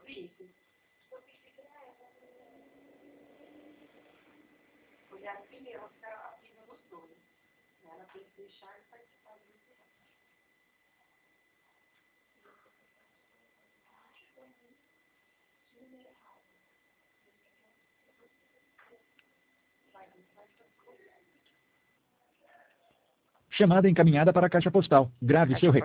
Chamada encaminhada para a caixa postal. Grave seu recado.